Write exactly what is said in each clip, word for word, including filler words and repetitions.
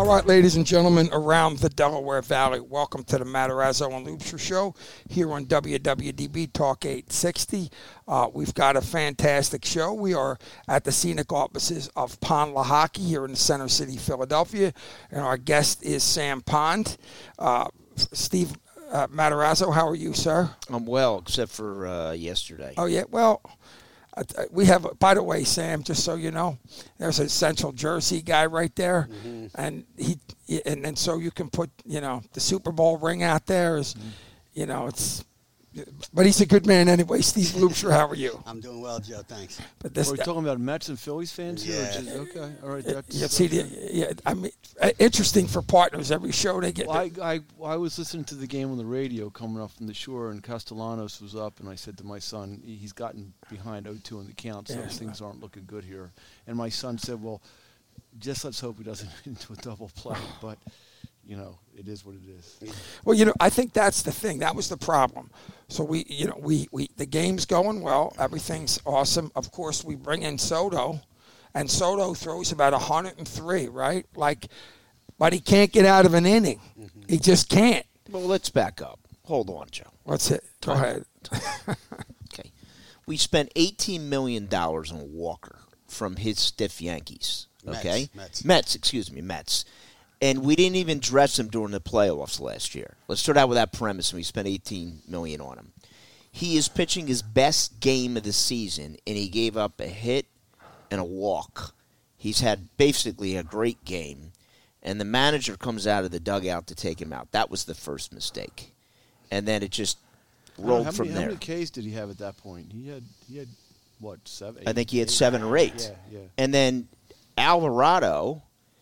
All right, ladies and gentlemen, around the Delaware Valley, welcome to the Matarazzo and Lubscher Show here on W W D B Talk eight sixty. Uh, we've got a fantastic show. We are at the scenic offices of Pond Lehocky here in the Center City, Philadelphia, and our guest is Sam Pond. Uh, Steve uh, Matarazzo, how are you, sir? I'm well, except for uh, yesterday. Oh, yeah, well... We have, by the way, Sam, just so you know, there's a Central Jersey guy right there, mm-hmm. and he, and and so you can put, you know, the Super Bowl ring out there is, mm-hmm. you know, it's, but he's a good man anyway. Steve Lubscher, how are you? I'm doing well, Joe. Thanks. But this, are we talking about Mets and Phillies fans here? Yeah. Just, okay. All right. That's, yeah, see, the, yeah, I mean, interesting for partners. Every show they get. Well, I, I I was listening to the game on the radio coming up from the shore, and Castellanos was up, and I said to my son, he's gotten behind oh two in the count, so yeah, things aren't looking good here. And my son said, well, just let's hope he doesn't get into a double play, but. You know, it is what it is. Well, you know, I think that's the thing. That was the problem. So we, you know, we, we the game's going well. Everything's awesome. Of course, we bring in Soto, and Soto throws about one hundred three, right? Like, but he can't get out of an inning. Mm-hmm. He just can't. Well, let's back up. Hold on, Joe. What's it? Go Time. ahead. Okay. We spent eighteen million dollars on Walker from his stiff Yankees. Okay? Mets. Mets, Mets excuse me, Mets. And we didn't even dress him during the playoffs last year. Let's start out with that premise, and we spent eighteen million dollars on him. He is pitching his best game of the season, and he gave up a hit and a walk. He's had basically a great game, and the manager comes out of the dugout to take him out. That was the first mistake. And then it just rolled how from many, there. How many Ks did he have at that point? He had, he had what, seven? I think he had eight? seven or eight. Yeah, yeah. And then Alvarado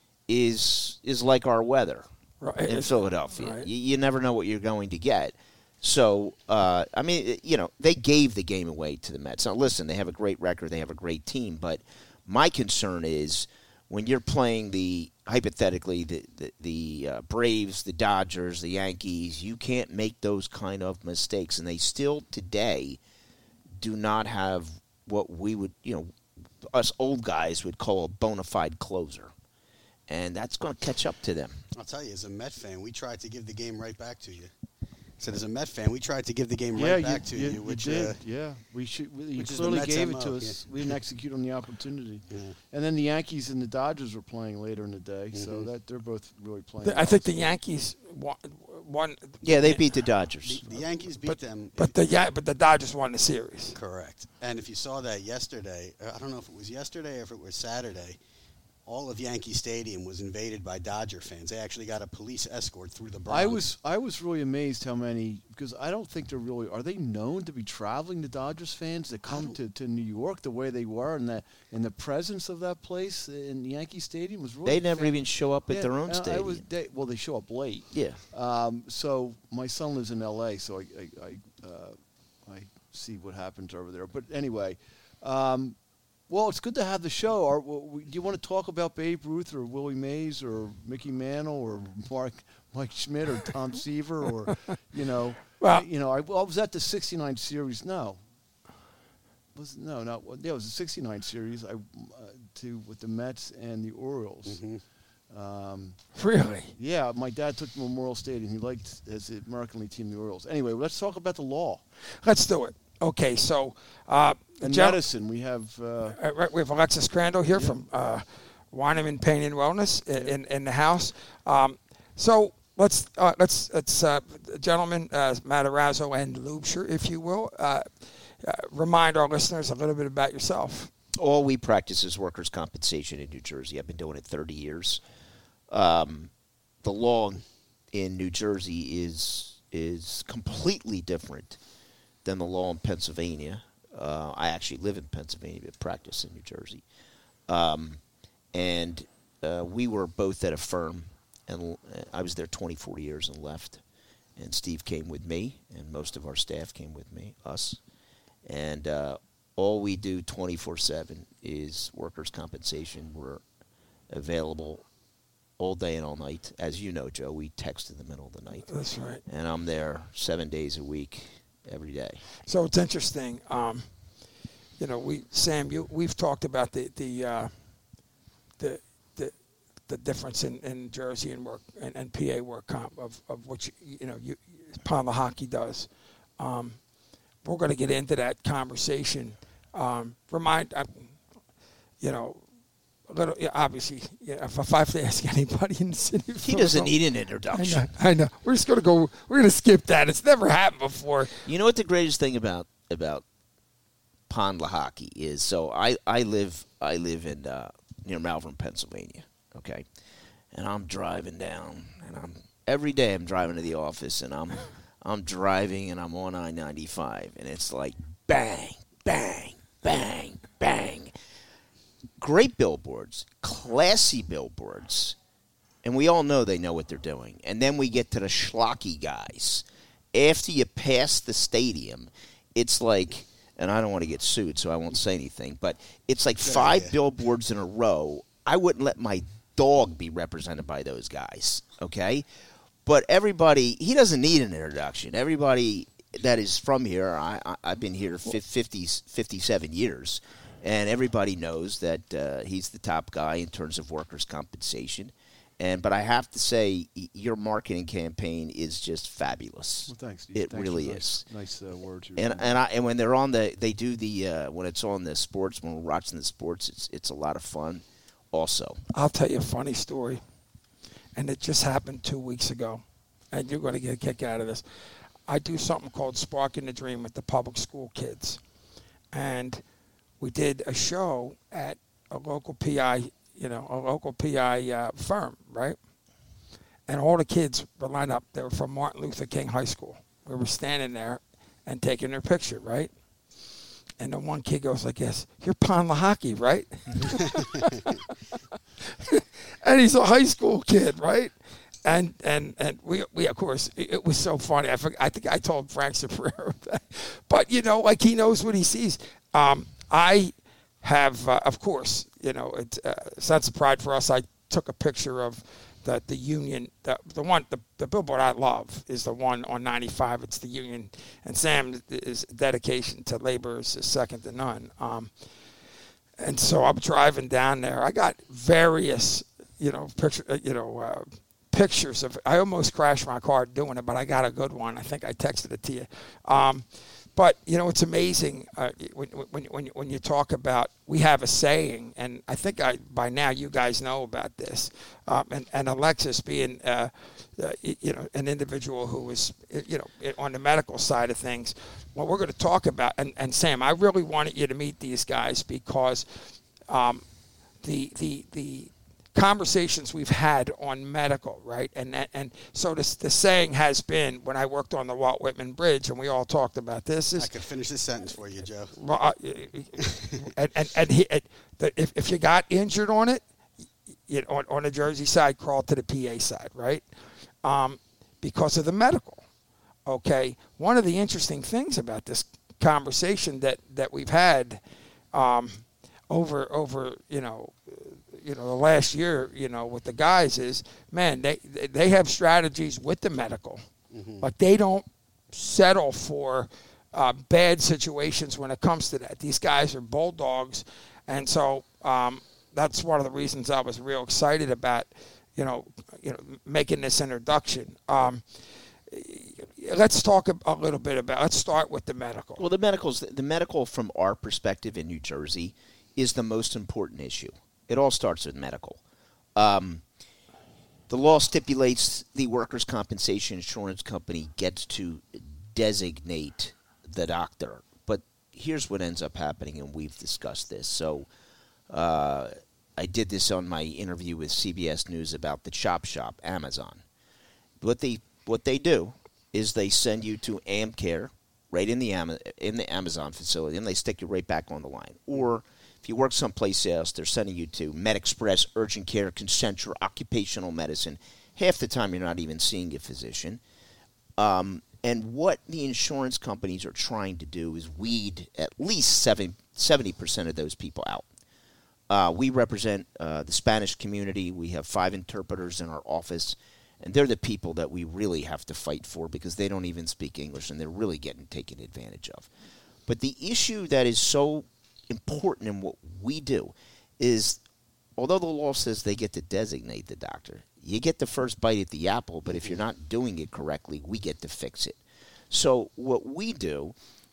is is like our weather right. in Philadelphia. Right. You, you never know what you're going to get. So, uh, I mean, you know, they gave the game away to the Mets. Now, listen, they have a great record. They have a great team. But my concern is when you're playing the, hypothetically, the, the, the uh, Braves, the Dodgers, the Yankees, you can't make those kind of mistakes. And they still today do not have what we would, you know, us old guys would call a bona fide closer. And that's going to catch up to them. I'll tell you, as a Met fan, we tried to give the game right back to you. I said, as a Met fan, we tried to give the game yeah, right back you, to you. you, which, you did. uh, yeah, we should. We, you which is the clearly Mets gave M O, it to us. yeah. We didn't execute on the opportunity. Yeah. And then the Yankees and the Dodgers were playing later in the day, Mm-hmm. so that they're both really playing. I think the Yankees won. won Yeah, they beat the Dodgers. The, the Yankees beat but, them. But the yeah, but the Dodgers won the series. Correct. And if you saw that yesterday, I don't know if it was yesterday or if it was Saturday, all of Yankee Stadium was invaded by Dodger fans. They actually got a police escort through the Bronx. I was I was really amazed how many, because I don't think they're really, are they known to be traveling, the Dodgers fans that come to, to New York the way they were, and the in the presence of that place in Yankee Stadium was really. They never fan- even show up at yeah, their own I- stadium. I was, they, well, they show up late. Yeah. Um, so my son lives in L A, so I I I, uh, I see what happens over there. But anyway. Um, Well, it's good to have the show. Are, do you want to talk about Babe Ruth or Willie Mays or Mickey Mantle or Mark, Mike Schmidt or Tom Seaver or, you know, Well- you know, I, I was at the sixty-nine series. No, was no, no, yeah, it was the sixty-nine series. I uh, to with the Mets and the Orioles. Mm-hmm. Um, Really? yeah, my dad took Memorial Stadium. He liked as the American League team the Orioles. Anyway, let's talk about the law Let's do it. Okay, so uh, and Joe- medicine. We have. Uh, Uh, right, we have Alexis Crandall here from uh, Weineman Pain and Wellness in, in, in the house. Um, so let's uh, let's let's uh, gentlemen, uh, Matarazzo and Lubscher, if you will, uh, uh, remind our listeners a little bit about yourself. All we practice is workers' compensation in New Jersey. I've been doing it thirty years. Um, the law in New Jersey is is completely different than the law in Pennsylvania. Uh, I actually live in Pennsylvania, but practice in New Jersey. Um, and uh, we were both at a firm, and I was there twenty-four years and left. And Steve came with me, and most of our staff came with me, us. And uh, all we do twenty-four seven is workers' compensation. We're available all day and all night. As you know, Joe, we text in the middle of the night. That's right. And I'm there seven days a week, every day. So it's interesting. Um, you know, we Sam, you we've talked about the the uh, the the the difference in, in Jersey and work and, and P A work comp of, of what you, you know you Pond Lehocky does. Um, we're going to get into that conversation. Um, remind, uh, you know, a little. Yeah, obviously, yeah, if, if I have to ask anybody in the city, of He doesn't Philadelphia- need an introduction. I know, I know. We're just going to go. We're going to skip that. It's never happened before. You know what the greatest thing about about Pond Lehocky is? So I, I live I live in uh, near Malvern, Pennsylvania. Okay, and I'm driving down, and I'm every day I'm driving to the office, and I'm I'm driving, and I'm on I ninety-five, and it's like bang, bang, bang, bang. Great billboards, classy billboards, and we all know they know what they're doing. And then we get to the schlocky guys. After you pass the stadium, it's like, and I don't want to get sued, so I won't say anything, but it's like Good five idea. billboards in a row. I wouldn't let my dog be represented by those guys, okay? But everybody, he doesn't need an introduction. Everybody that is from here, I, I, I've been here fifty, fifty-seven years, and everybody knows that uh, he's the top guy in terms of workers' compensation. And but I have to say, y- your marketing campaign is just fabulous. Well, thanks. Steve. It Thanks really for nice, is. Nice uh, words. you And were- and I and when they're on the, they do the uh, when it's on the sports, when we're watching the sports, it's it's a lot of fun. Also, I'll tell you a funny story, and it just happened two weeks ago, and you're going to get a kick out of this. I do something called Sparking the Dream with the public school kids, and we did a show at a local P I, you know, a local P I uh, firm, right? And all the kids were lined up. They were from Martin Luther King High School. We were standing there and taking their picture, right? And the one kid goes like this, "You're Pond Lehocky, right?" And he's a high school kid, right? And and and we we of course it, it was so funny. I forgot, I think I told Frank Soprano that, but you know, like he knows what he sees. Um, I have, uh, of course, you know, it's uh, sense of pride for us. I took a picture of the the Union, the the one the, the billboard I love is the one on ninety-five. It's the Union, and Sam is dedication to labor is second to none. Um, and so I'm driving down there. I got various, you know, picture, uh, you know, uh, pictures of. I almost crashed my car doing it, but I got a good one. I think I texted it to you. Um, but you know, it's amazing uh, when when when you, when you talk about. We have a saying, and I think I by now you guys know about this. Um, and and Alexis being, uh, uh, you know, an individual who was, you know, on the medical side of things. What we're going to talk about, and, and Sam, I really wanted you to meet these guys because um, the the the conversations we've had on medical, right? And that, and so this, the saying has been, when I worked on the Walt Whitman Bridge, and we all talked about this, is I could finish this sentence for you, Joe. well, uh, and and, and he, it, the, if if you got injured on it, you know, on on the Jersey side, crawl to the P A side, right? Um, because of the medical. Okay, one of the interesting things about this conversation that, that we've had um, over over you know you know the last year, you know, with the guys is, man, they they have strategies with the medical, Mm-hmm. but they don't settle for uh, bad situations when it comes to that. These guys are bulldogs, and so um, that's one of the reasons I was real excited about you know you know making this introduction. Um, Let's talk a, a little bit about. Let's start with the medical. well, the medicals, the medical from our perspective in New Jersey is the most important issue. It all starts with medical. Um, the law stipulates the workers' compensation insurance company gets to designate the doctor, but here's what ends up happening, and we've discussed this. So, uh, I did this on my interview with C B S News about the Chop Shop, Amazon. What they what they do is they send you to AmCare right in the Ama- in the Amazon facility, and they stick you right back on the line. Or if you work someplace else, they're sending you to MedExpress, Urgent Care, Concentra, Occupational Medicine. Half the time, you're not even seeing a physician. Um, and what the insurance companies are trying to do is weed at least seventy percent of those people out. Uh, we represent uh, the Spanish community. We have five interpreters in our office. And they're the people that we really have to fight for because they don't even speak English and they're really getting taken advantage of. But the issue that is so important in what we do is although the law says they get to designate the doctor, you get the first bite at the apple, but if you're not doing it correctly, we get to fix it. So what we do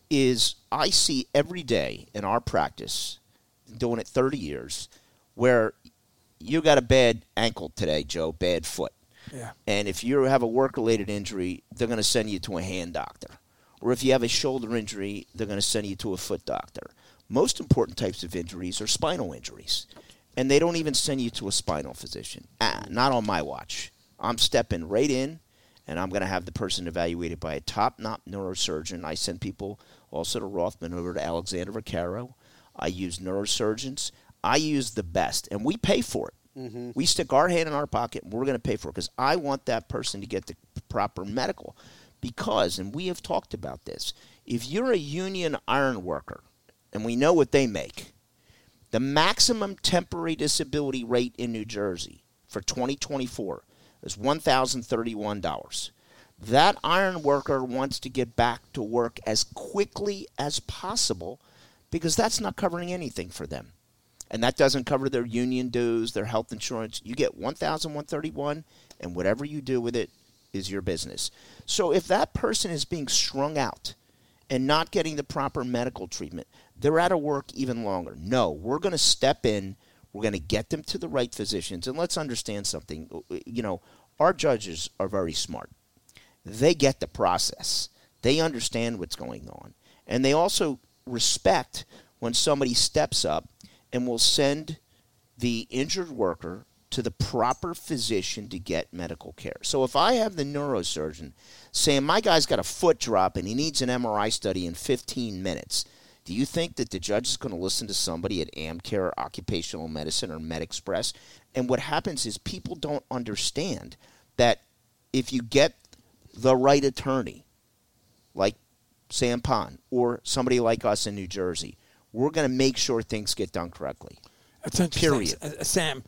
is I see every day in our practice, doing it thirty years, where you got a bad ankle today, Joe, bad foot. Yeah. And if you have a work-related injury, they're going to send you to a hand doctor. Or if you have a shoulder injury, they're going to send you to a foot doctor. Most important types of injuries are spinal injuries. And they don't even send you to a spinal physician. Ah, not on my watch. I'm stepping right in, and I'm going to have the person evaluated by a top-notch neurosurgeon. I send people also to Rothman over to Alexander Vaccaro. I use neurosurgeons. I use the best, and we pay for it. Mm-hmm. We stick our hand in our pocket, and we're going to pay for it because I want that person to get the proper medical. Because, and we have talked about this, if you're a union iron worker, and we know what they make, the maximum temporary disability rate in New Jersey for twenty twenty-four is one thousand thirty-one dollars. That iron worker wants to get back to work as quickly as possible because that's not covering anything for them. And that doesn't cover their union dues, their health insurance. You get one thousand one hundred thirty-one dollars, and whatever you do with it is your business. So if that person is being strung out and not getting the proper medical treatment, they're out of work even longer. No, we're going to step in. We're going to get them to the right physicians. And let's understand something. You know, our judges are very smart. They get the process. They understand what's going on. And they also respect when somebody steps up and will send the injured worker to the proper physician to get medical care. So if I have the neurosurgeon saying, my guy's got a foot drop and he needs an M R I study in fifteen minutes, do you think that the judge is going to listen to somebody at AmCare or Occupational Medicine or MedExpress? And what happens is people don't understand that if you get the right attorney, like Sam Pond or somebody like us in New Jersey, we're going to make sure things get done correctly. That's interesting. Period. Uh, Sam,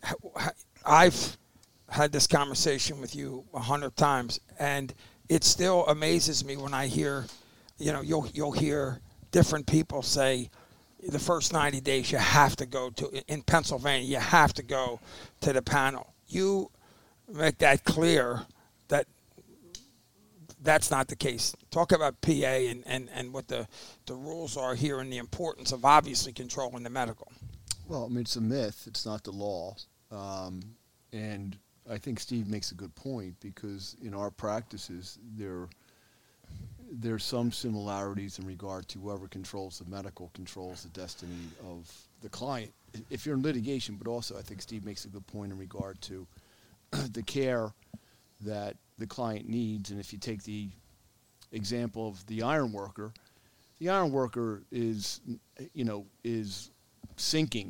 I've had this conversation with you a hundred times, and it still amazes me when I hear, you know, you'll you'll hear different people say the first ninety days you have to go to, in Pennsylvania, you have to go to the panel. You make that clear that that's not the case. Talk about P A and, and, and what the, the rules are here and the importance of obviously controlling the medical. Well, I mean, it's a myth. It's not the law. Um, and I think Steve makes a good point because in our practices, there there's some similarities in regard to whoever controls the medical controls the destiny of the client. If you're in litigation, but also I think Steve makes a good point in regard to the care that the client needs. And if you take the example of the iron worker, the iron worker is, you know, is sinking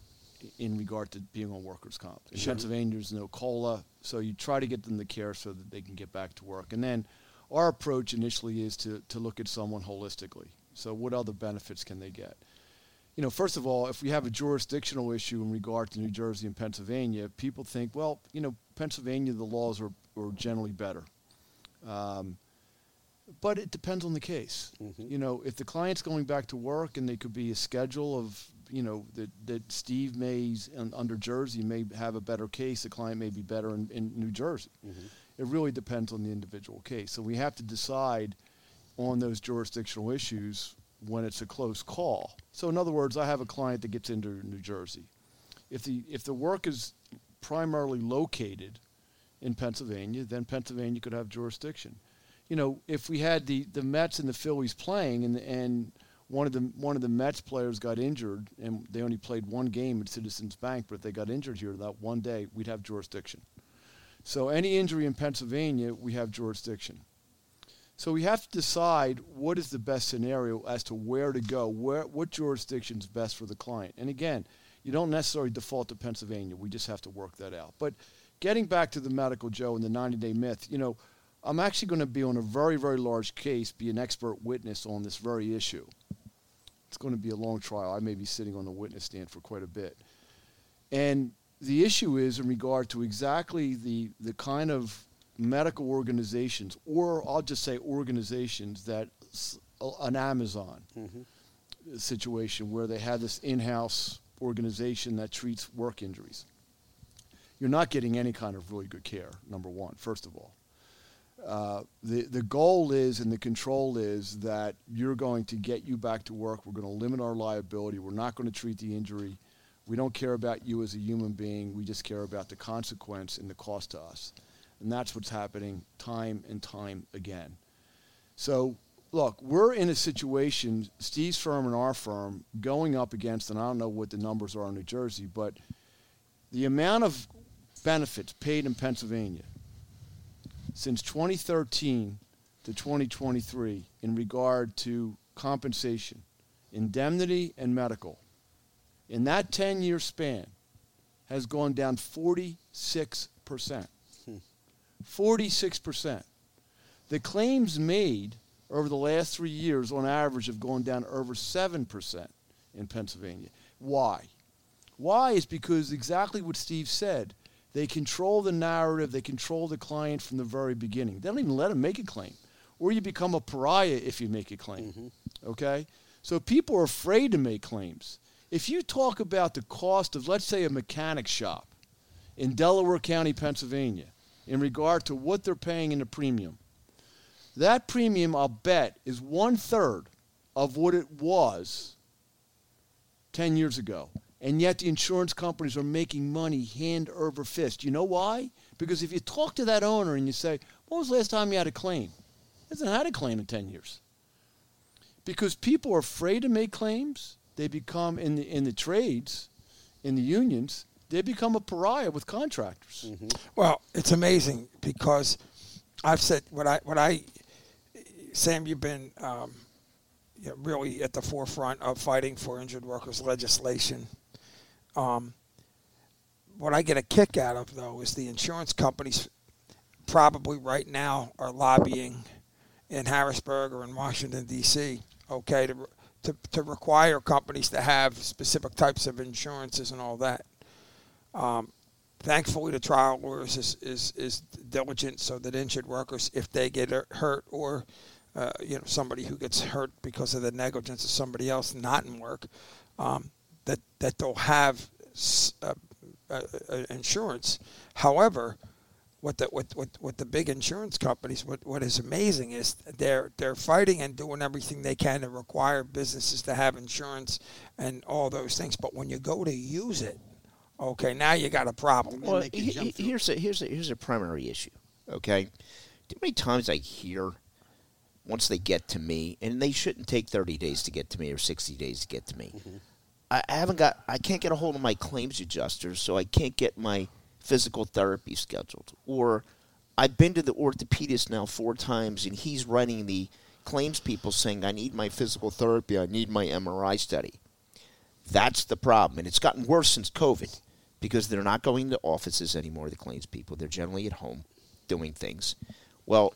in regard to being on workers' comp. In sure. Pennsylvania, there's no COLA, so you try to get them the care so that they can get back to work. And then our approach initially is to, to look at someone holistically. So what other benefits can they get? You know, first of all, if we have a jurisdictional issue in regard to New Jersey and Pennsylvania, people think, well, you know, Pennsylvania, the laws are, are generally better. Um, but it depends on the case. Mm-hmm. You know, if the client's going back to work and there could be a schedule of, you know, that, that Steve may, under Jersey, may have a better case, the client may be better in, in New Jersey. Mm-hmm. It really depends on the individual case. So we have to decide on those jurisdictional issues when it's a close call. So in other words, I have a client that gets into New Jersey. If the if the work is primarily located in Pennsylvania, then Pennsylvania could have jurisdiction. You know, if we had the, the Mets and the Phillies playing and and one of the one of the Mets players got injured and they only played one game at Citizens Bank, but if they got injured here that one day, we'd have jurisdiction. So any injury in Pennsylvania, we have jurisdiction. So we have to decide what is the best scenario as to where to go, where what jurisdiction is best for the client. And again, you don't necessarily default to Pennsylvania. We just have to work that out. But getting back to the medical, Joe, and the ninety-day myth, you know, I'm actually going to be on a very, very large case, be an expert witness on this very issue. It's going to be a long trial. I may be sitting on the witness stand for quite a bit. And the issue is in regard to exactly the, the kind of medical organizations, or I'll just say organizations that an Amazon mm-hmm. situation where they have this in-house organization that treats work injuries. You're not getting any kind of really good care, number one, first of all. Uh, the, the goal is and the control is that you're going to get you back to work. We're going to limit our liability. We're not going to treat the injury. We don't care about you as a human being. We just care about the consequence and the cost to us. And that's what's happening time and time again. So, look, we're in a situation, Steve's firm and our firm, going up against, and I don't know what the numbers are in New Jersey, but the amount of benefits paid in Pennsylvania since twenty thirteen to twenty twenty-three in regard to compensation, indemnity, and medical, in that ten-year span has gone down forty-six percent. Hmm. forty-six percent. The claims made over the last three years on average have gone down over seven percent in Pennsylvania. Why? Why is because exactly what Steve said. They control the narrative. They control the client from the very beginning. They don't even let them make a claim. Or you become a pariah if you make a claim. Mm-hmm. Okay? So people are afraid to make claims. If you talk about the cost of, let's say, a mechanic shop in Delaware County, Pennsylvania, in regard to what they're paying in the premium, that premium, I'll bet, is one-third of what it was ten years ago. And yet the insurance companies are making money hand over fist. You know why? Because if you talk to that owner and you say, when was the last time you had a claim? He hasn't had a claim in ten years. Because people are afraid to make claims. They become, in the in the trades, in the unions, they become a pariah with contractors. Mm-hmm. Well, it's amazing because I've said what I, what I Sam, you've been um, you know, really at the forefront of fighting for injured workers legislation. Um, what I get a kick out of, though, is the insurance companies probably right now are lobbying in Harrisburg or in Washington, D C, okay, to, to, to require companies to have specific types of insurances and all that. Um, thankfully, the trial lawyers is, is, is diligent so that injured workers, if they get hurt or uh, you know somebody who gets hurt because of the negligence of somebody else not in work, um, that that they'll have uh, uh, uh, insurance. However, what the what, what what the big insurance companies, what, what is amazing is they're they're fighting and doing everything they can to require businesses to have insurance and all those things. But when you go to use it, okay, now you got a problem. Well, he, here's a here's a here's a primary issue. Okay, too many times I hear once they get to me, and they shouldn't take thirty days to get to me or sixty days to get to me. Mm-hmm. I haven't got, I can't get a hold of my claims adjuster, so I can't get my physical therapy scheduled. Or I've been to the orthopedist now four times, and he's writing the claims people saying, I need my physical therapy, I need my M R I study. That's the problem. And it's gotten worse since COVID because they're not going to offices anymore, the claims people. They're generally at home doing things. Well,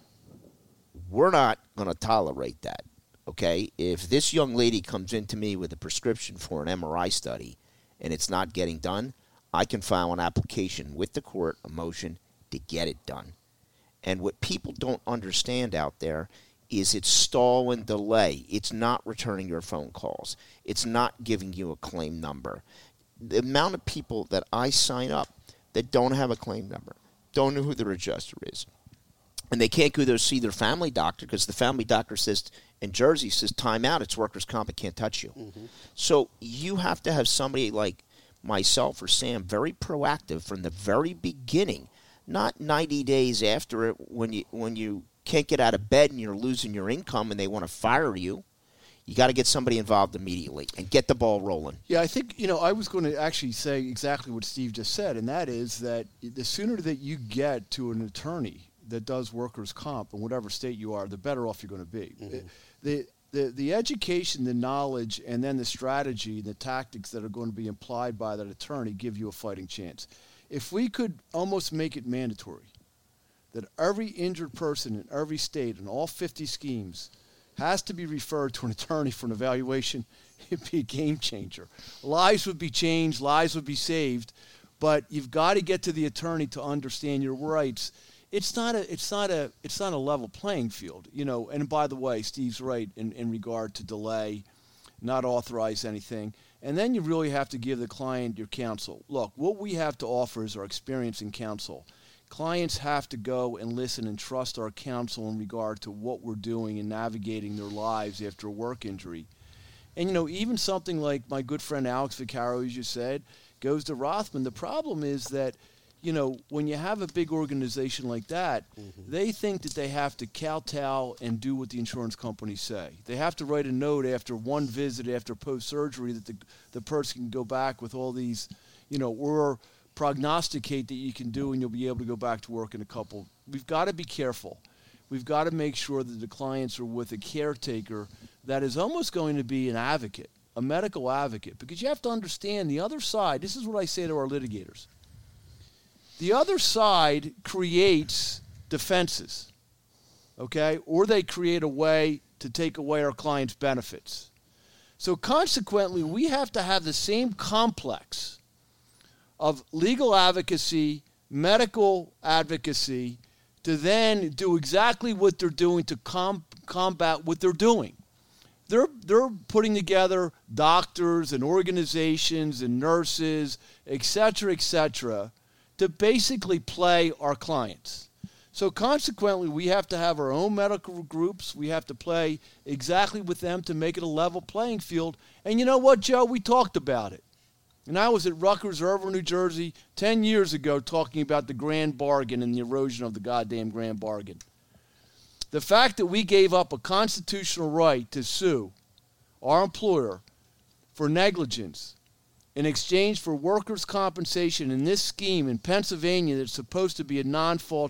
we're not going to tolerate that. Okay, if this young lady comes into me with a prescription for an M R I study and it's not getting done, I can file an application with the court, a motion, to get it done. And what people don't understand out there is it's stall and delay. It's not returning your phone calls. It's not giving you a claim number. The amount of people that I sign up that don't have a claim number, don't know who their adjuster is, and they can't go there to see their family doctor because the family doctor says, in Jersey, says, time out, it's workers' comp, it can't touch you. Mm-hmm. So you have to have somebody like myself or Sam very proactive from the very beginning, not ninety days after it when you when you can't get out of bed and you're losing your income and they want to fire you. You got to get somebody involved immediately and get the ball rolling. Yeah, I think, you know, I was going to actually say exactly what Steve just said, and that is that the sooner that you get to an attorney that does workers' comp in whatever state you are, the better off you're going to be. Mm-hmm. The, the the education, the knowledge, and then the strategy, the tactics that are going to be implied by that attorney give you a fighting chance. If we could almost make it mandatory that every injured person in every state in all fifty schemes has to be referred to an attorney for an evaluation, it'd be a game changer. Lives would be changed, lives would be saved, but you've got to get to the attorney to understand your rights. It's not a it's not a it's not a level playing field, you know. And by the way, Steve's right in, in regard to delay not authorize anything. And then you really have to give the client your counsel. Look, what we have to offer is our experience in counsel. Clients have to go and listen and trust our counsel in regard to what we're doing and navigating their lives after a work injury. And, you know, even something like my good friend Alex Vaccaro, as you said, goes to Rothman. The problem is that, you know, when you have a big organization like that, mm-hmm. they think that they have to kowtow and do what the insurance companies say. They have to write a note after one visit, after post-surgery, that the, the person can go back with all these, you know, or prognosticate that you can do and you'll be able to go back to work in a couple. We've got to be careful. We've got to make sure that the clients are with a caretaker that is almost going to be an advocate, a medical advocate, because you have to understand the other side. This is what I say to our litigators. The other side creates defenses, okay, or they create a way to take away our clients' benefits. So consequently, we have to have the same complex of legal advocacy, medical advocacy, to then do exactly what they're doing to com- combat what they're doing. They're they're putting together doctors and organizations and nurses, et cetera, et cetera, to basically play our clients. So consequently, we have to have our own medical groups. We have to play exactly with them to make it a level playing field. And you know what, Joe? We talked about it. And I was at Rutgers, Irvine, New Jersey, ten years ago talking about the grand bargain and the erosion of the goddamn grand bargain. The fact that we gave up a constitutional right to sue our employer for negligence in exchange for workers' compensation in this scheme in Pennsylvania that's supposed to be a non-fault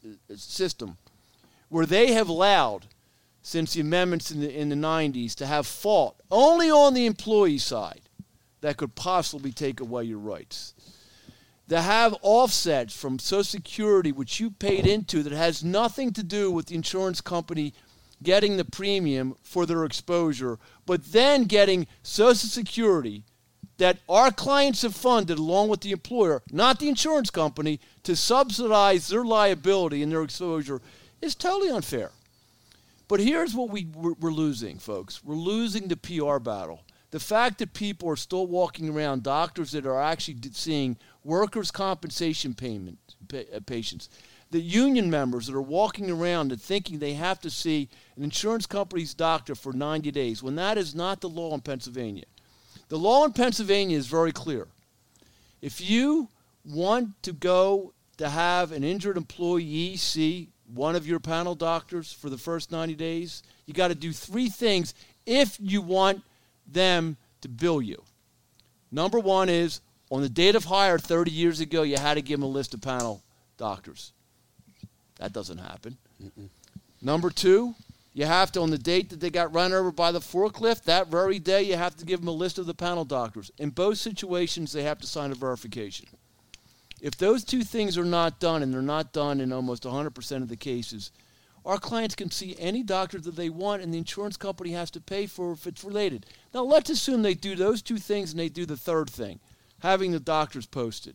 system, where they have allowed, since the amendments in the, in the nineties, to have fault only on the employee side that could possibly take away your rights. To have offsets from Social Security, which you paid into, that has nothing to do with the insurance company getting the premium for their exposure, but then getting Social Security that our clients have funded along with the employer, not the insurance company, to subsidize their liability and their exposure is totally unfair. But here's what we, we're, we're losing, folks. We're losing the P R battle. The fact that people are still walking around, doctors that are actually seeing workers' compensation payment, pa- patients, the union members that are walking around and thinking they have to see an insurance company's doctor for ninety days, when that is not the law in Pennsylvania. The law in Pennsylvania is very clear. If you want to go to have an injured employee see one of your panel doctors for the first ninety days, you got to do three things if you want them to bill you. Number one is, on the date of hire thirty years ago, you had to give them a list of panel doctors. That doesn't happen. Mm-mm. Number two, you have to, on the date that they got run over by the forklift, that very day, you have to give them a list of the panel doctors. In both situations, they have to sign a verification. If those two things are not done, and they're not done in almost one hundred percent of the cases, our clients can see any doctor that they want, and the insurance company has to pay for if it's related. Now, let's assume they do those two things and they do the third thing, having the doctors posted.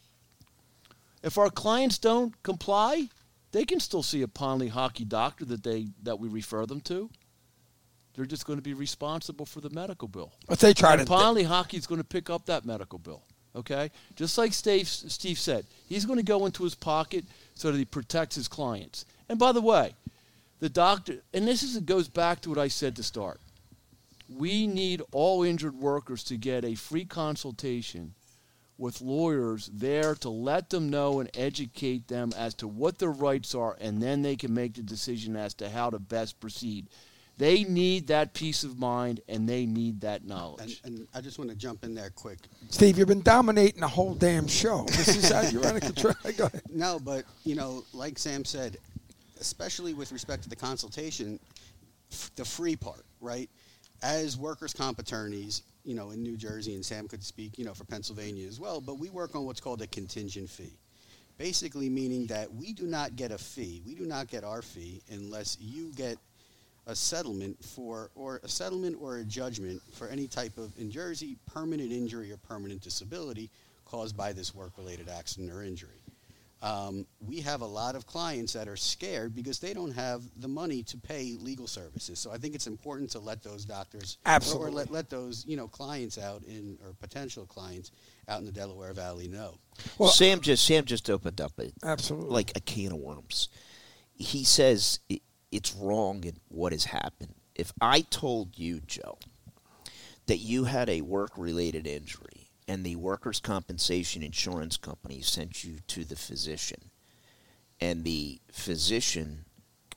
If our clients don't comply, they can still see a Ponley hockey doctor that they that we refer them to. They're just going to be responsible for the medical bill. But they try and to. Ponley hockey is going to pick up that medical bill. Okay, just like Steve, Steve said, he's going to go into his pocket so that he protects his clients. And by the way, the doctor, and this is it goes back to what I said to start. We need all injured workers to get a free consultation with lawyers there to let them know and educate them as to what their rights are, and then they can make the decision as to how to best proceed. They need that peace of mind, and they need that knowledge. And, and I just want to jump in there quick. Steve, you've been dominating the whole damn show. This is how you're out of control. Go ahead. No, but, you know, like Sam said, especially with respect to the consultation, f- the free part, right? As workers' comp attorneys, you know, in New Jersey, and Sam could speak, you know, for Pennsylvania as well, but we work on what's called a contingent fee. Basically meaning that we do not get a fee. We do not get our fee unless you get a settlement for, or a settlement or a judgment for any type of, in Jersey, permanent injury or permanent disability caused by this work-related accident or injury. Um, we have a lot of clients that are scared because they don't have the money to pay legal services. So I think it's important to let those doctors Absolutely. or let, let those you know clients out in or potential clients out in the Delaware Valley know. Well, Sam just Sam just opened up a, Absolutely. like a can of worms. He says it, it's wrong in what has happened. If I told you, Joe, that you had a work-related injury and the workers' compensation insurance company sent you to the physician, and the physician,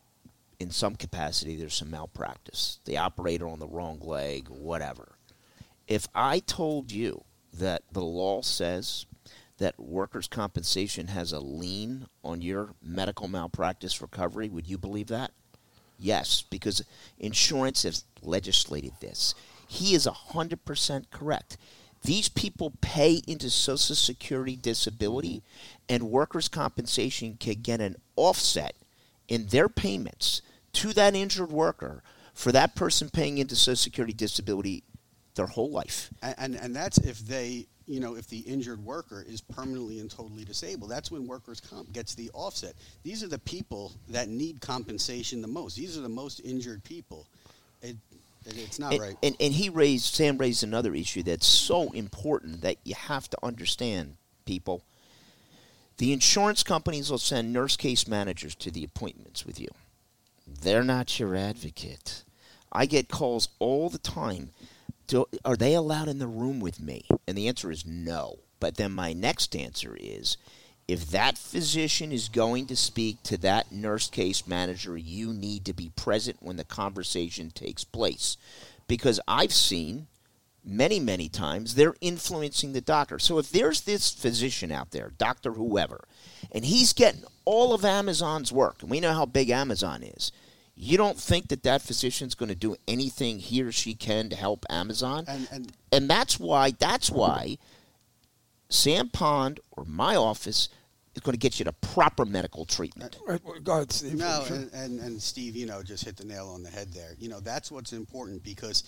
in some capacity, there's some malpractice. They operated on the wrong leg, whatever. If I told you that the law says that workers' compensation has a lien on your medical malpractice recovery, would you believe that? Yes, because insurance has legislated this. He is one hundred percent correct. These people pay into Social Security disability, and workers' compensation can get an offset in their payments to that injured worker for that person paying into Social Security disability their whole life. And, and and that's if they, you know, if the injured worker is permanently and totally disabled. That's when workers' comp gets the offset. These are the people that need compensation the most. These are the most injured people. It, it, it's not and, right. And, and he raised, Sam raised another issue that's so important that you have to understand, people. The insurance companies will send nurse case managers to the appointments with you. They're not your advocate. I get calls all the time. Do, are they allowed in the room with me? And the answer is no. But then my next answer is, if that physician is going to speak to that nurse case manager, you need to be present when the conversation takes place. Because I've seen many, many times they're influencing the doctor. So if there's this physician out there, doctor whoever, and he's getting all of Amazon's work, and we know how big Amazon is, you don't think that that physician's going to do anything he or she can to help Amazon? And, and And that's why, that's why Sam Pond or my office is going to get you the proper medical treatment. Right, well, go ahead, Steve. No, Sure. and, and, and Steve, you know, just hit the nail on the head there. You know, that's what's important because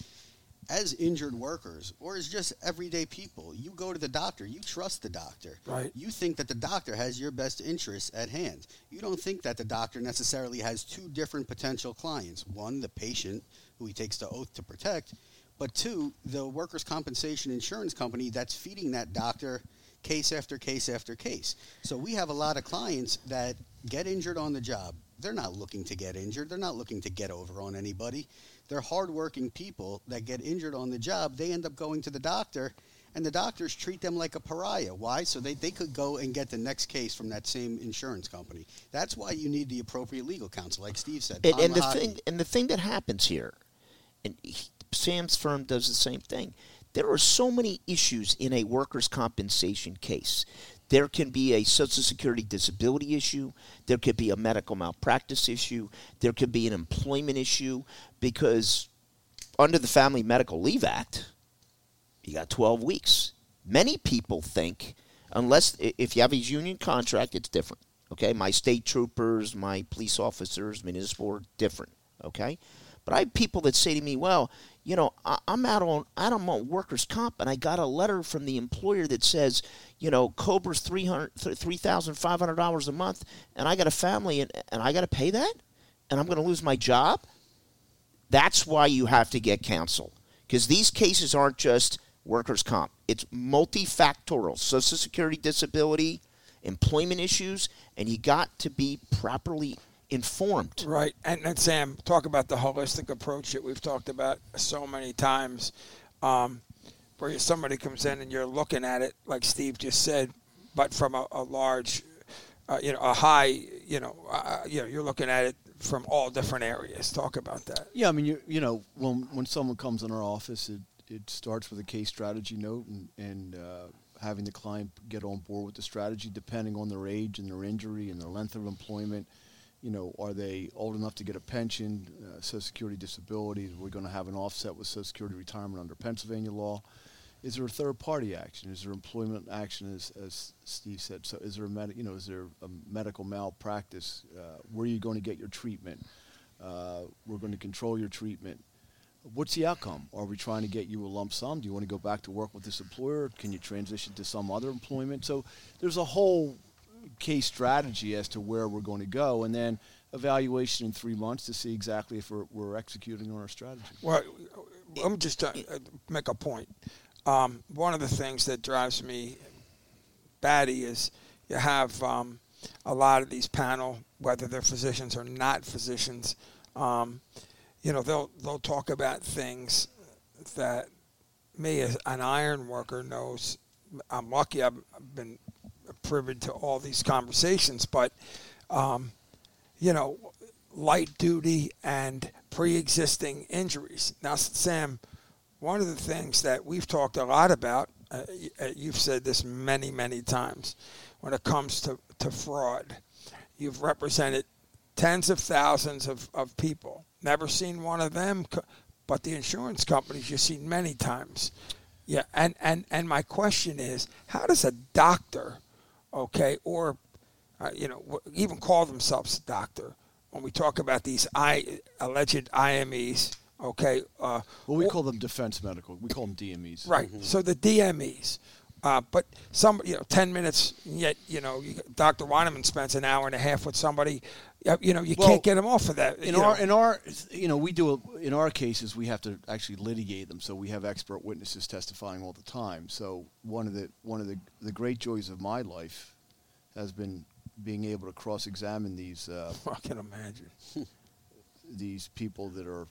as injured workers or as just everyday people, you go to the doctor, you trust the doctor. Right. You think that the doctor has your best interests at hand. You don't think that the doctor necessarily has two different potential clients. One, the patient, who he takes the oath to protect, but two, the workers' compensation insurance company that's feeding that doctor case after case after case. So we have a lot of clients that get injured on the job. They're not looking to get injured. They're not looking to get over on anybody. They're hardworking people that get injured on the job. They end up going to the doctor, and the doctors treat them like a pariah. Why? So they, they could go and get the next case from that same insurance company. That's why you need the appropriate legal counsel, like Steve said. And, and the Palmahati. thing, and the thing that happens here, and he, Sam's firm does the same thing. There are so many issues in a workers' compensation case. There can be a Social Security disability issue. There could be a medical malpractice issue. There could be an employment issue because under the Family Medical Leave Act, you got twelve weeks. Many people think, unless if you have a union contract, it's different. Okay, my state troopers, my police officers, municipal are different. Okay, but I have people that say to me, well, you know, I, I'm out on I'm on workers' comp, and I got a letter from the employer that says, you know, Cobra's three thousand five hundred dollars a month, and I got a family, and, and I got to pay that, and I'm going to lose my job. That's why you have to get counsel, because these cases aren't just workers' comp. It's multifactorial, Social Security disability, employment issues, and you got to be properly informed. Right. And, and Sam, talk about the holistic approach that we've talked about so many times, um, where somebody comes in and you're looking at it, like Steve just said, but from a, a large, uh, you know, a high, you know, uh, you know, you're looking at it from all different areas. Talk about that. Yeah, I mean, you you know, when when someone comes in our office, it, it starts with a case strategy note and, and uh, having the client get on board with the strategy depending on their age and their injury and their length of employment. You know, are they old enough to get a pension, uh, Social Security disability? We're going to have an offset with Social Security retirement under Pennsylvania law. Is there a third-party action? Is there employment action, as, as Steve said? So, is there a med- you know, is there a medical malpractice? Uh, where are you going to get your treatment? Uh, we're going to control your treatment. What's the outcome? Are we trying to get you a lump sum? Do you want to go back to work with this employer? Can you transition to some other employment? So, there's a whole case strategy as to where we're going to go, and then evaluation in three months to see exactly if we're, we're executing on our strategy. Well, let me just uh, make a point. Um, one of the things that drives me batty is you have um, a lot of these panel, whether they're physicians or not physicians, um, you know, they'll they'll talk about things that me as an iron worker knows. I'm lucky I've been privy to all these conversations, but, um, you know, light duty and pre-existing injuries. Now, Sam, one of the things that we've talked a lot about, uh, you've said this many, many times, when it comes to, to fraud, you've represented tens of thousands of, of people. Never seen one of them, but the insurance companies you've seen many times. Yeah, and, and, and my question is, how does a doctor, okay, or, uh, you know, even call themselves a doctor, when we talk about these I, alleged I M Es, okay. Uh, well, we call them defense medical. We call them D M Es. Right. Mm-hmm. So the D M Es. Uh, but some, you know, ten minutes, yet, you know, you, Doctor Weineman spends an hour and a half with somebody. You know, you well, can't get them off of that. In you our, know. in our, you know, we do, a, in our cases, we have to actually litigate them. So we have expert witnesses testifying all the time. So one of the, one of the, the great joys of my life has been being able to cross-examine these. Uh, I can imagine. these people that are.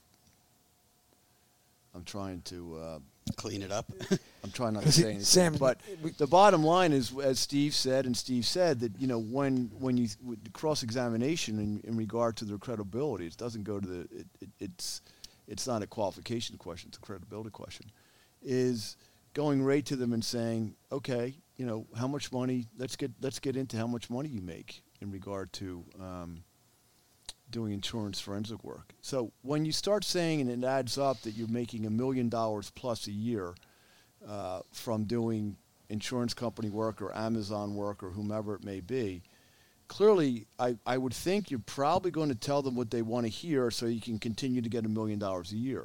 I'm trying to uh, clean it up. I'm trying not to say anything. Sam, but we, the bottom line is, as Steve said, and Steve said that you know when when you with cross-examination in, in regard to their credibility, it doesn't go to the. It, it, it's it's not a qualification question; it's a credibility question. Is going right to them and saying, okay, you know, how much money? Let's get let's get into how much money you make in regard to um, doing insurance forensic work. So when you start saying, and it adds up, that you're making a million dollars plus a year uh, from doing insurance company work or Amazon work or whomever it may be, clearly I, I would think you're probably going to tell them what they want to hear so you can continue to get a million dollars a year.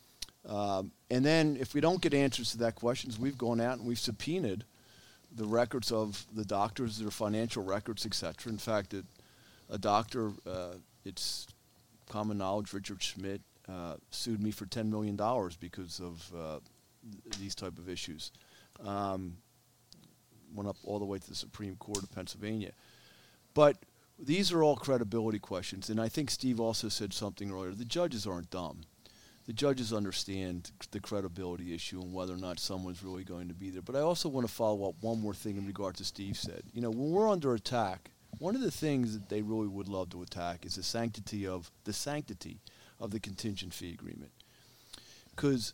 Um, and then if we don't get answers to that questions, we've gone out and we've subpoenaed the records of the doctors, their financial records, et cetera. In fact, it, a doctor, uh, it's common knowledge, Richard Schmidt, uh, sued me for ten million dollars because of uh, th- these type of issues. Um, went up all the way to the Supreme Court of Pennsylvania. But these are all credibility questions, and I think Steve also said something earlier. The judges aren't dumb. The judges understand the credibility issue and whether or not someone's really going to be there. But I also want to follow up one more thing in regard to Steve said. You know, when we're under attack, one of the things that they really would love to attack is the sanctity of the sanctity of the contingent fee agreement. Because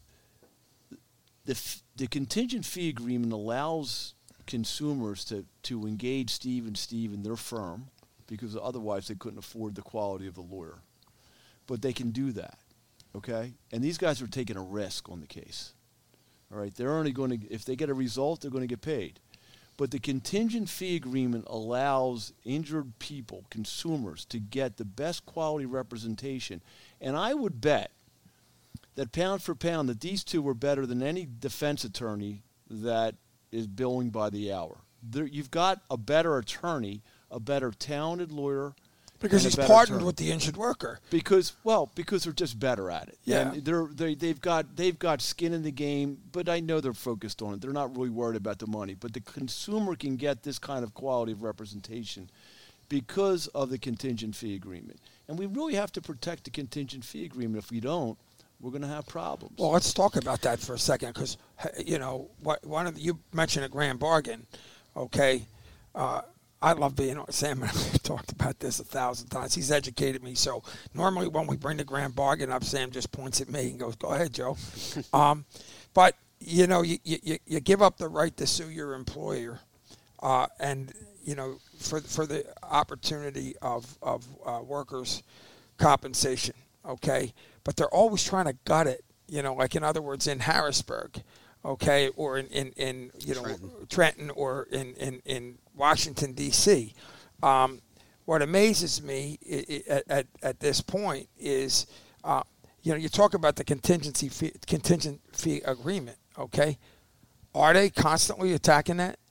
the f- the contingent fee agreement allows consumers to, to engage Steve and Steve in their firm, because otherwise they couldn't afford the quality of the lawyer. But they can do that. Okay, and these guys are taking a risk on the case. All right, they're only going to, if they get a result, they're going to get paid. But the contingent fee agreement allows injured people, consumers, to get the best quality representation. And I would bet that pound for pound that these two were better than any defense attorney that is billing by the hour. There, you've got a better attorney, a better talented lawyer. Because he's partnered with the injured worker. Because well, because they're just better at it. Yeah, and they're they they've got they've got skin in the game. But I know they're focused on it. They're not really worried about the money. But the consumer can get this kind of quality of representation because of the contingent fee agreement. And we really have to protect the contingent fee agreement. If we don't, we're going to have problems. Well, let's talk about that for a second, because you know what one of the, you mentioned a grand bargain, okay. Uh, I love being on Sam, and I've talked about this a thousand times. He's educated me. So normally when we bring the grand bargain up, Sam just points at me and goes, go ahead, Joe. um, but, you know, you, you, you give up the right to sue your employer uh, and, you know, for for the opportunity of, of uh, workers' compensation, okay? But they're always trying to gut it, you know, like in other words, in Harrisburg. Okay, or in, in, in you know Trenton, Trenton or in, in, in Washington, D C Um, what amazes me I- I- at, at this point is, uh, you know, you talk about the contingency fee, contingent fee agreement. Okay, are they constantly attacking that?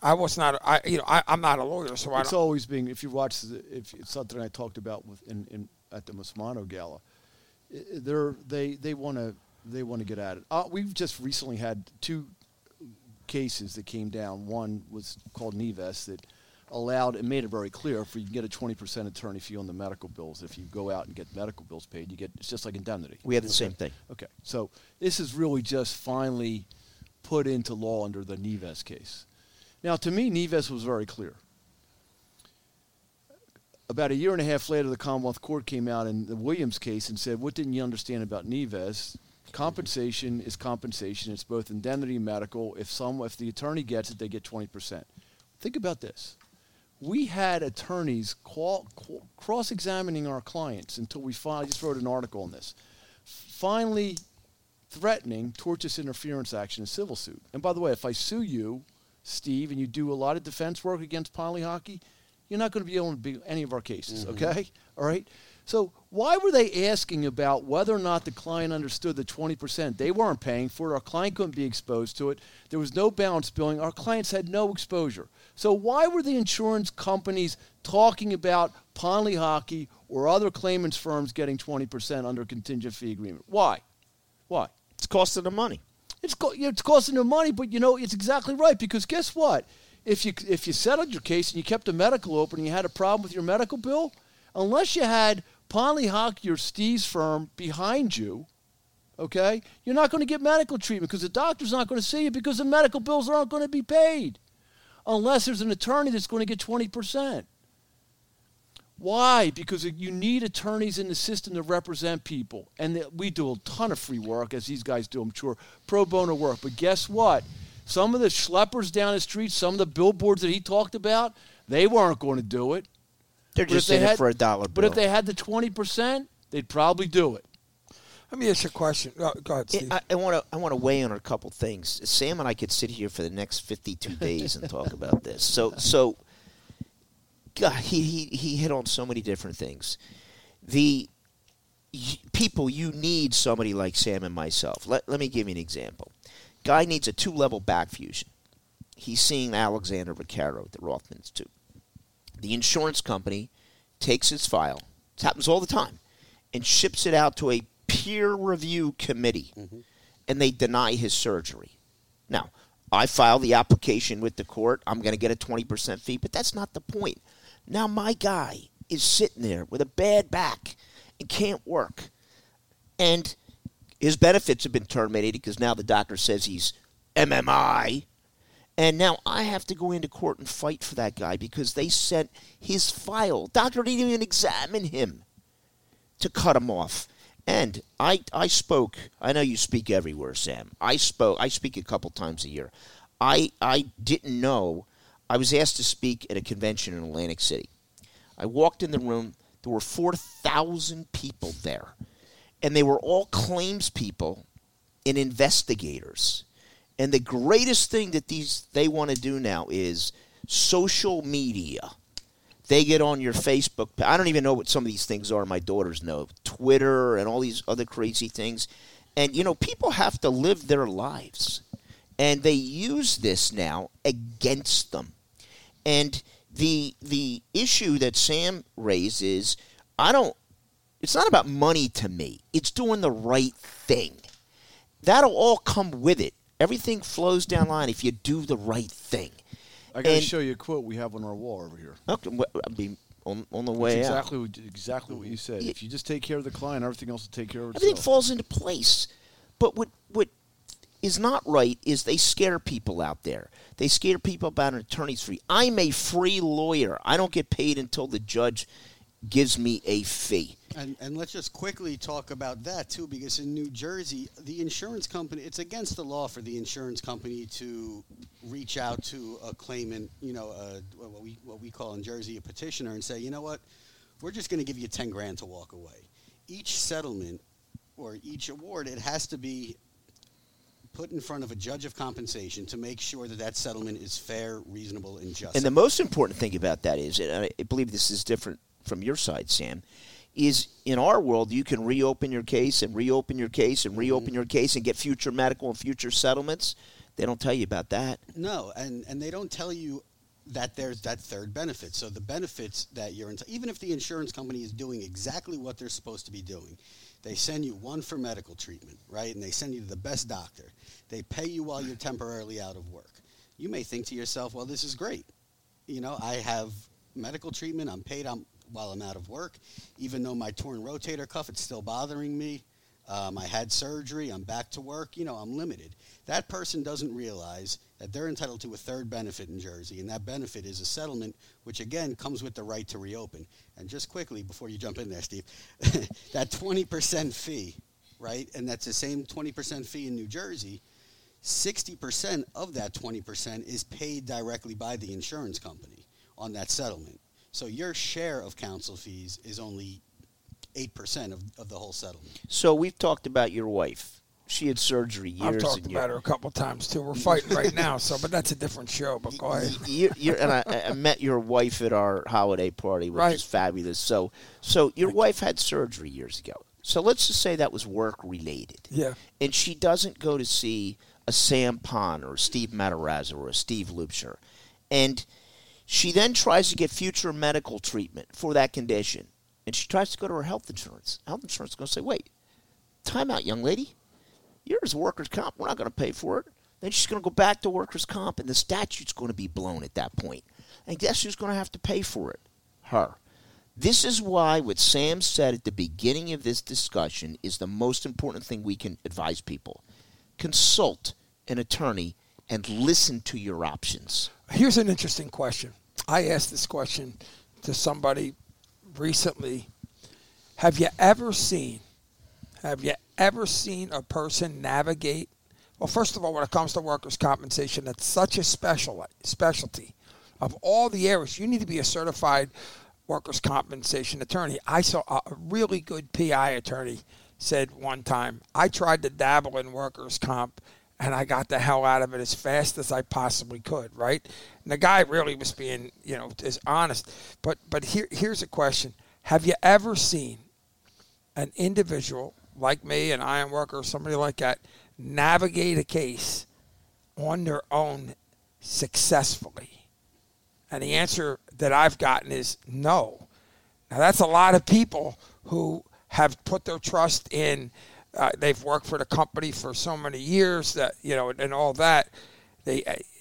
I was not. I you know I, I'm not a lawyer, so I It's don't. always being, if you watch, the, if it's something I talked about with in, in at the Mosmano Gala, i- they're they they want to they want to get at it. Uh, we've just recently had two cases that came down. One was called Neves that allowed and made it very clear if you can get a twenty percent attorney fee on the medical bills, if you go out and get medical bills paid, you get, it's just like indemnity. We have the Okay. same thing. Okay, so this is really just finally put into law under the Neves case. Now, to me, Neves was very clear. About a year and a half later, the Commonwealth Court came out in the Williams case and said, what didn't you understand about Neves? Compensation is compensation. It's both indemnity and medical. If some, if the attorney gets it, they get twenty percent. Think about this. We had attorneys qual- qu- cross-examining our clients until we finally, I just wrote an article on this, finally threatening tortious interference action in civil suit. And by the way, if I sue you, Steve, and you do a lot of defense work against Ponley Hockey, you're not going to be able to be any of our cases, Mm-hmm. okay? All right? So why were they asking about whether or not the client understood the twenty percent? They weren't paying for it. Our client couldn't be exposed to it. There was no balance billing. Our clients had no exposure. So why were the insurance companies talking about Ponley Hockey or other claimants firms getting twenty percent under contingent fee agreement? Why? Why? It's costing them money. It's co- it's costing them money, but you know it's exactly right, because guess what? If you if you settled your case and you kept a medical open and you had a problem with your medical bill, unless you had Ponley Hockey or Steve's firm behind you, okay, you're not going to get medical treatment because the doctor's not going to see you because the medical bills aren't going to be paid unless there's an attorney that's going to get twenty percent. Why? Because you need attorneys in the system to represent people. And that we do a ton of free work, as these guys do, I'm sure, pro bono work. But guess what? Some of the schleppers down the street, some of the billboards that he talked about, they weren't going to do it. They're But if just they in it had- for a dollar But bill. if they had the twenty percent, they'd probably do it. Let me ask you a question. Oh, go ahead, Steve. I, I want to I want to weigh in on a couple things. Sam and I could sit here for the next fifty-two days and talk about this. So so, God, he, he he hit on so many different things. The y- people, you need somebody like Sam and myself. Let let me give you an example. Guy needs a two-level back fusion. He's seeing Alexander Vaccaro at the Rothman Institute. The insurance company takes his file. This happens all the time, and ships it out to a peer review committee, mm-hmm. and they deny his surgery. Now, I file the application with the court. I'm going to get a twenty percent fee, but that's not the point. Now my guy is sitting there with a bad back and can't work, and his benefits have been terminated because now the doctor says he's M M I, and now I have to go into court and fight for that guy because they sent his file. Doctor didn't even examine him to cut him off. And I, I spoke. I know you speak everywhere, Sam. I spoke. I speak a couple times a year. I I didn't know. I was asked to speak at a convention in Atlantic City. I walked in the room. There were four thousand people there, and they were all claims people and investigators. And the greatest thing that these they want to do now is social media. They get on your Facebook. I don't even know what some of these things are. My daughters know. Twitter and all these other crazy things. And, you know, people have to live their lives. And they use this now against them. And the the issue that Sam raised is, I don't, it's not about money to me. It's doing the right thing. That'll all come with it. Everything flows down the line if you do the right thing. I got to And- show you a quote we have on our wall over here. Okay, well, I mean, on, on the It's way out. exactly what, exactly what you said. Yeah. If you just take care of the client, everything else will take care of itself. Everything falls into place. But what what is not right is they scare people out there. They scare people about an attorney's fee. I'm a free lawyer. I don't get paid until the judge gives me a fee. And, and let's just quickly talk about that, too, because in New Jersey, the insurance company, it's against the law for the insurance company to reach out to a claimant, you know, uh, what we what we call in Jersey a petitioner, and say, you know what, we're just going to give you ten grand to walk away. Each settlement or each award, it has to be put in front of a judge of compensation to make sure that that settlement is fair, reasonable, and just. And the most important thing about that is, and I believe this is different from your side, Sam, is in our world you can reopen your case and reopen your case and reopen your case and get future medical and future settlements. They don't tell you about that. No, and, and they don't tell you that there's that third benefit. So the benefits that you're enti- even if the insurance company is doing exactly what they're supposed to be doing, they send you one for medical treatment, right? And they send you to the best doctor. They pay you while you're temporarily out of work. You may think to yourself, well, this is great. You know, I have medical treatment. I'm paid I'm, while I'm out of work. Even though my torn rotator cuff, it's still bothering me. Um, I had surgery. I'm back to work. You know, I'm limited. That person doesn't realize that they're entitled to a third benefit in Jersey, and that benefit is a settlement, which, again, comes with the right to reopen. And just quickly, before you jump in there, Steve, that twenty percent fee, right, and that's the same twenty percent fee in New Jersey, sixty percent of that twenty percent is paid directly by the insurance company on that settlement. So your share of counsel fees is only eight percent of, of the whole settlement. So we've talked about your wife. She had surgery years I've talked and about years. her a couple times too. We're fighting right now, so but that's a different show. But go ahead. You, you're, and I, I met your wife at our holiday party, which Right. is fabulous. So, so your wife had surgery years ago. So let's just say that was work related. Yeah. And she doesn't go to see a Sam Pond or a Steve Matarazzo or a Steve Lubscher. And she then tries to get future medical treatment for that condition. And she tries to go to her health insurance. Health insurance is going to say, wait, time out, young lady. Yours is workers' comp. We're not going to pay for it. Then she's going to go back to workers' comp, and the statute's going to be blown at that point. And guess who's going to have to pay for it? Her. This is why what Sam said at the beginning of this discussion is the most important thing we can advise people. Consult an attorney and listen to your options. Here's an interesting question. I asked this question to somebody recently. Have you ever seen, have you ever seen a person navigate? Well, first of all, when it comes to workers' compensation, it's such a special specialty. Of all the areas, you need to be a certified workers' compensation attorney. I saw a really good P I attorney said one time, I tried to dabble in workers' comp, and I got the hell out of it as fast as I possibly could, right? And the guy really was being, you know, as honest. But but here here's a question. Have you ever seen an individual like me, an iron worker, or somebody like that, navigate a case on their own successfully? And the answer that I've gotten is no. Now, that's a lot of people who have put their trust in, uh, they've worked for the company for so many years, that you know, and all that. They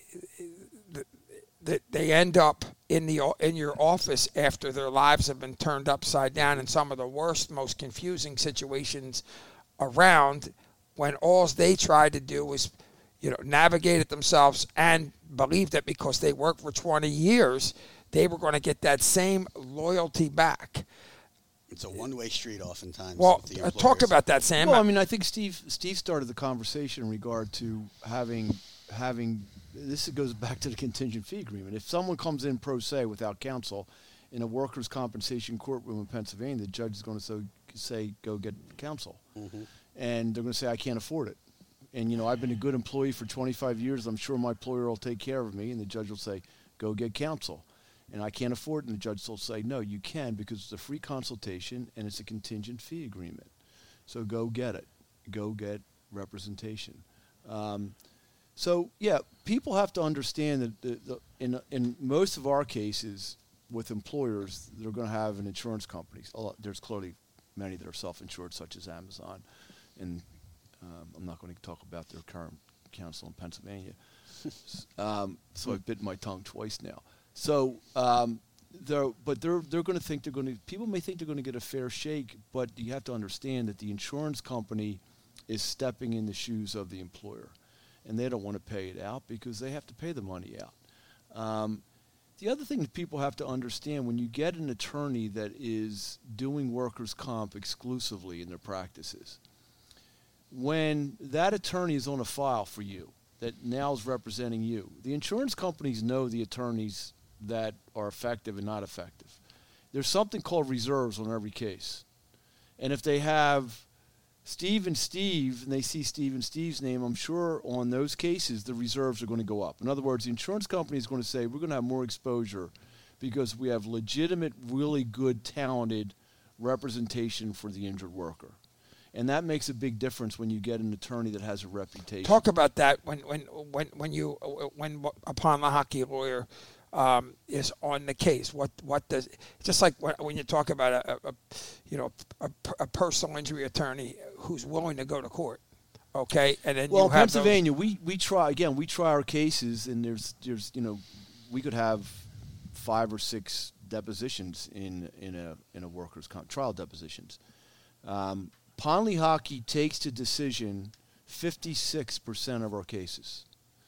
uh, they end up in the in your office after their lives have been turned upside down in some of the worst, most confusing situations around, when all they tried to do was, you know, navigate it themselves and believe that because they worked for twenty years, they were going to get that same loyalty back. It's a one-way street oftentimes. Well, with the uh, talk employers. about that, Sam. Well, I mean, I think Steve Steve started the conversation in regard to having having this goes back to the contingent fee agreement. If someone comes in pro se without counsel in a workers' compensation courtroom in Pennsylvania, the judge is going to so, say, go get counsel. Mm-hmm. And they're going to say, I can't afford it. And, you know, I've been a good employee for twenty-five years. I'm sure my employer will take care of me. And the judge will say, go get counsel. And I can't afford it. And the judge will say, no, you can, because it's a free consultation and it's a contingent fee agreement. So go get it. Go get representation. Um, so, yeah, people have to understand that the, the, in, in most of our cases with employers, they're going to have an insurance company. A lot, there's clearly many that are self-insured, such as Amazon. And um, I'm not going to talk about their current counsel in Pennsylvania. um, so I've bitten my tongue twice now. So, um, they're, but they're they're going to think they're going to. People may think they're going to get a fair shake, but you have to understand that the insurance company is stepping in the shoes of the employer, and they don't want to pay it out because they have to pay the money out. Um, the other thing that people have to understand, when you get an attorney that is doing workers' comp exclusively in their practices, when that attorney is on a file for you that now is representing you, the insurance companies know the attorneys that are effective and not effective. There's something called reserves on every case. And if they have Steve and Steve, and they see Steve and Steve's name, I'm sure on those cases the reserves are going to go up. In other words, the insurance company is going to say, we're going to have more exposure because we have legitimate, really good, talented representation for the injured worker. And that makes a big difference when you get an attorney that has a reputation. Talk about that when when when when you when upon the hockey lawyer um, is on the case. What what does just like when, when you talk about a, a, a you know a, a personal injury attorney who's willing to go to court, okay, and then well, you in have Pennsylvania, those, we we try again. We try our cases, and there's there's you know we could have five or six depositions in in a in a workers' comp trial depositions. Um, Ponley Hockey takes to decision fifty-six percent of our cases.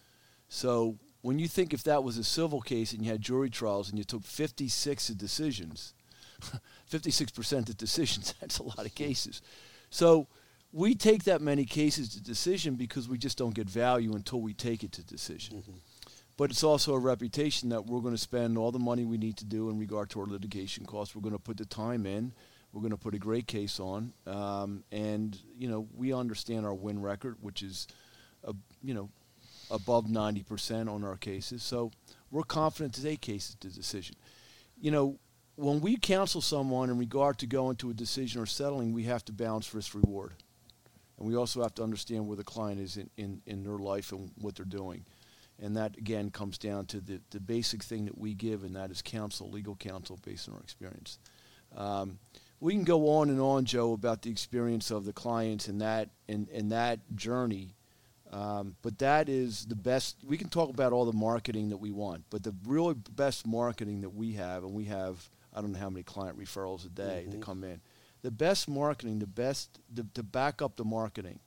So when you think if that was a civil case and you had jury trials and you took fifty-six decisions, fifty-six percent of decisions, that's a lot of cases. So we take that many cases to decision because we just don't get value until we take it to decision. Mm-hmm. But it's also a reputation that we're going to spend all the money we need to do in regard to our litigation costs. We're going to put the time in. We're going to put a great case on, um, and you know we understand our win record, which is, uh, you know, above ninety percent on our cases. So we're confident to take cases to decision. You know, when we counsel someone in regard to going to a decision or settling, we have to balance risk reward, and we also have to understand where the client is in, in, in their life and what they're doing, and that again comes down to the the basic thing that we give, and that is counsel, legal counsel, based on our experience. Um, We can go on and on, Joe, about the experience of the clients and that and, and that journey, um, but that is the best. We can talk about all the marketing that we want, but the really best marketing that we have, and we have, I don't know how many client referrals a day mm-hmm. that come in. The best marketing, the best, the, to back up the marketing,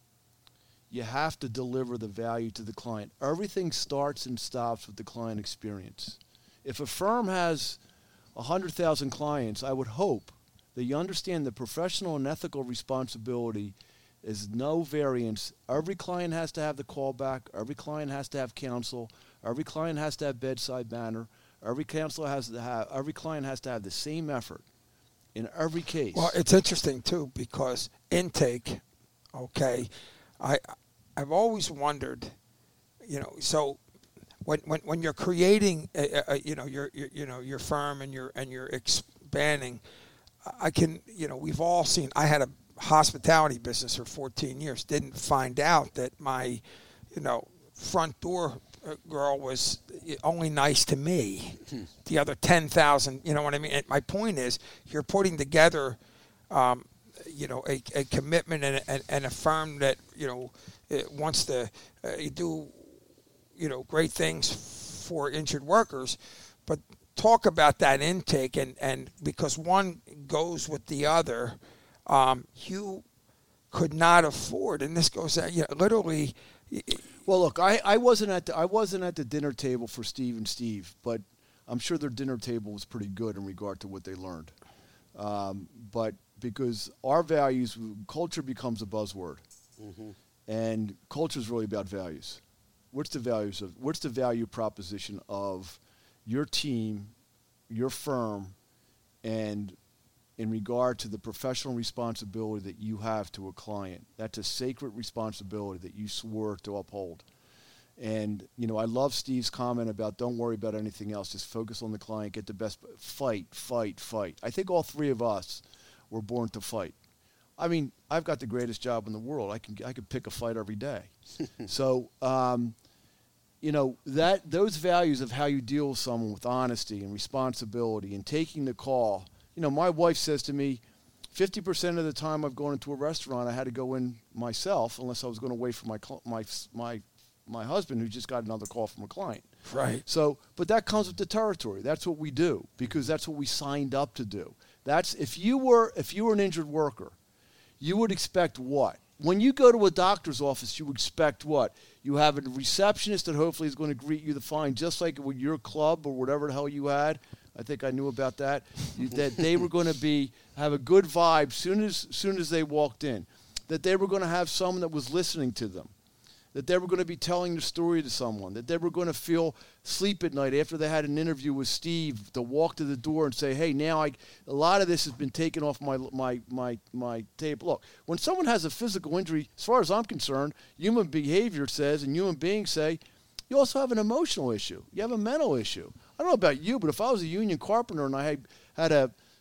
you have to deliver the value to the client. Everything starts and stops with the client experience. If a firm has one hundred thousand clients, I would hope that you understand the professional and ethical responsibility is no variance. Every client has to have the callback. Every client has to have counsel. Every client has to have bedside manner. Every counselor has to have. Every client has to have the same effort in every case. Well, it's interesting too because intake. Okay, I I've always wondered, you know, so. When, when when you're creating, a, a, you know, your, your you know your firm and you're and you're expanding, I can you know we've all seen. I had a hospitality business for fourteen years. Didn't find out that my, you know, front door girl was only nice to me. Hmm. The other ten thousand, you know what I mean. And my point is, you're putting together, um, you know, a, a commitment and a, and a firm that you know wants to uh, do. you know, great things for injured workers, but talk about that intake and, and because one goes with the other, um, you could not afford, and this goes, you know, literally. Well, look, I, I wasn't at the, I wasn't at the dinner table for Steve and Steve, but I'm sure their dinner table was pretty good in regard to what they learned. Um, but because our values, culture becomes a buzzword, mm-hmm. and culture is really about values. What's the values of? What's the value proposition of your team, your firm, and in regard to the professional responsibility that you have to a client? That's a sacred responsibility that you swore to uphold. And you know, I love Steve's comment about don't worry about anything else, just focus on the client, get the best. Fight, fight, fight. I think all three of us were born to fight. I mean, I've got the greatest job in the world. I can I could pick a fight every day. so, um, you know, that those values of how you deal with someone with honesty and responsibility and taking the call. You know, my wife says to me, fifty percent of the time I've gone into a restaurant, I had to go in myself unless I was going to wait for my my my my husband who just got another call from a client. Right. So, but that comes with the territory. That's what we do because that's what we signed up to do. That's if you were if you were an injured worker, you would expect what? When you go to a doctor's office, you expect what? You have a receptionist that hopefully is going to greet you the fine, just like with your club or whatever the hell you had. I think I knew about that. You, that they were going to be have a good vibe soon as soon as they walked in. That they were going to have someone that was listening to them. That they were going to be telling the story to someone. That they were going to feel sleep at night after they had an interview with Steve to walk to the door and say, "Hey, now I a lot of this has been taken off my my my my table." Look, when someone has a physical injury, as far as I'm concerned, human behavior says and human beings say, you also have an emotional issue. You have a mental issue. I don't know about you, but if I was a union carpenter and I had, had a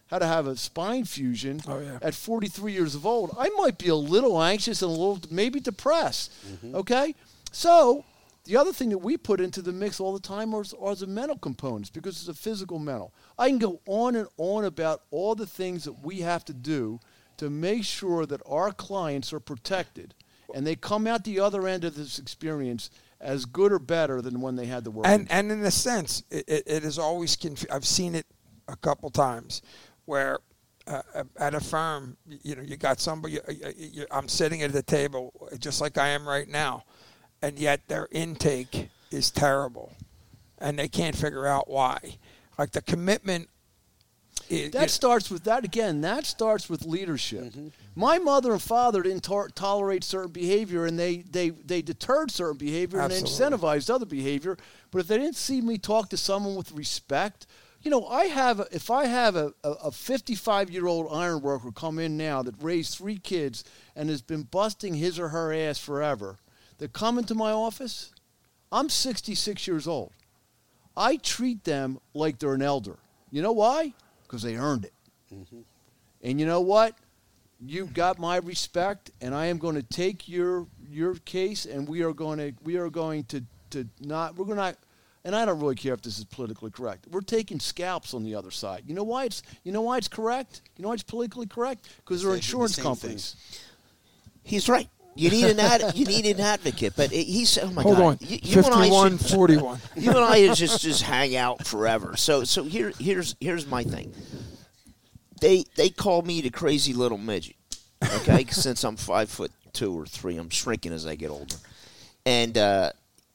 had to have a spine fusion Oh, yeah. at forty-three years of old, I might be a little anxious and a little maybe depressed. Mm-hmm. Okay? So the other thing that we put into the mix all the time are, are the mental components because it's a physical mental. I can go on and on about all the things that we have to do to make sure that our clients are protected and they come out the other end of this experience as good or better than when they had the work. And and in a sense, it, it, it is always confu- I've seen it a couple times where uh, at a firm, you know, you got somebody. You, you, you, I'm sitting at the table just like I am right now, and yet their intake is terrible, and they can't figure out why. Like the commitment. It, that you know, starts with that again. That starts with leadership. Mm-hmm. My mother and father didn't to- tolerate certain behavior, and they, they, they deterred certain behavior and they Absolutely. incentivized other behavior. But if they didn't see me talk to someone with respect, you know, I have a, if I have a, a fifty-five-year-old iron worker come in now that raised three kids and has been busting his or her ass forever, that come into my office, I'm sixty-six years old. I treat them like they're an elder. You know why? Because they earned it. Mm-hmm. And you know what? You've got my respect, and I am going to take your your case, and we are going to we are going to, to not we're going to, and I don't really care if this is politically correct. We're taking scalps on the other side. You know why it's you know why it's correct? You know why it's politically correct? Because they're They do the insurance same companies. He's right. You need an ad, you need an advocate, but it, he's oh my hold god. on, You, you and I fifty-one, should- forty-one. You and I just just hang out forever. So so here here's here's my thing. They they call me the crazy little midget, okay? Since I'm five foot two or three, I'm shrinking as I get older, and uh,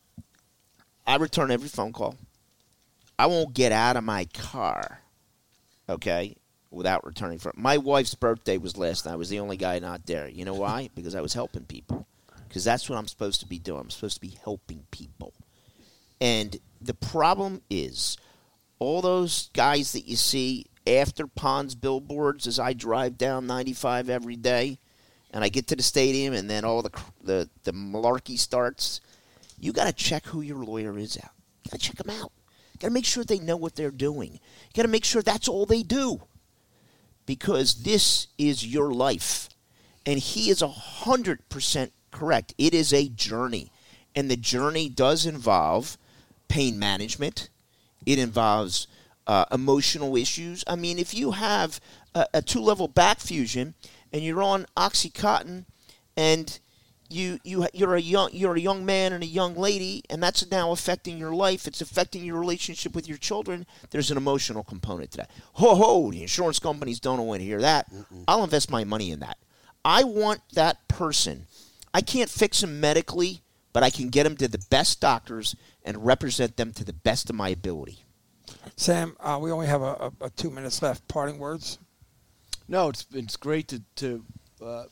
I return every phone call. I won't get out of my car, okay, without returning from. My wife's birthday was last night. I was the only guy not there. You know why? Because I was helping people. Because that's what I'm supposed to be doing. I'm supposed to be helping people. And the problem is, all those guys that you see after Pond's billboards as I drive down ninety-five every day, and I get to the stadium, and then all the the, the malarkey starts, you got to check who your lawyer is out. You got to check them out. You got to make sure they know what they're doing. You got to make sure that's all they do. Because this is your life. And he is one hundred percent correct. It is a journey. And the journey does involve pain management. It involves uh, emotional issues. I mean, if you have a, a two-level back fusion and you're on Oxycontin and you, you, you're, a young, you're a young man and a young lady, and that's now affecting your life, it's affecting your relationship with your children, there's an emotional component to that. Ho, ho, the insurance companies don't want to hear that. Mm-mm. I'll invest my money in that. I want that person. I can't fix him medically, but I can get him to the best doctors and represent them to the best of my ability. Sam, uh, we only have a, a, a two minutes left. Parting words? No, it's it's great to to uh,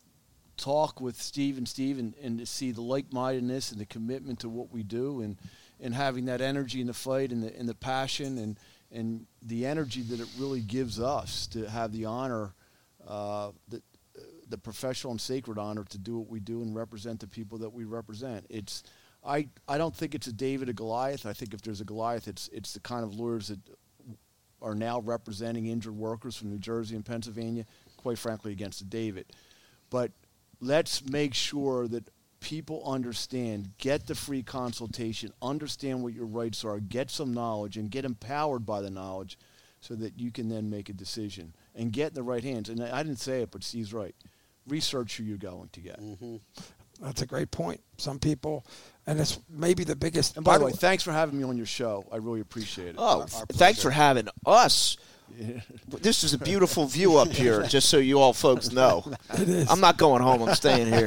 talk with Steve and Steve and, and to see the like-mindedness and the commitment to what we do and, and having that energy in the fight and the and the passion and and the energy that it really gives us to have the honor, uh, the, the professional and sacred honor to do what we do and represent the people that we represent. It's I, I don't think it's a David or Goliath. I think if there's a Goliath, it's it's the kind of lawyers that are now representing injured workers from New Jersey and Pennsylvania, quite frankly, against a David. But let's make sure that people understand, get the free consultation, understand what your rights are, get some knowledge, and get empowered by the knowledge so that you can then make a decision and get in the right hands. And I didn't say it, but Steve's right. Research who you're going to get. Mm-hmm. That's a great point. Some people, and it's maybe the biggest. And by the way, thanks for having me on your show. I really appreciate it. Oh, Our- our thanks pleasure. for having us. This is a beautiful view up here, just so you all folks know. It is. I'm not going home. I'm staying here.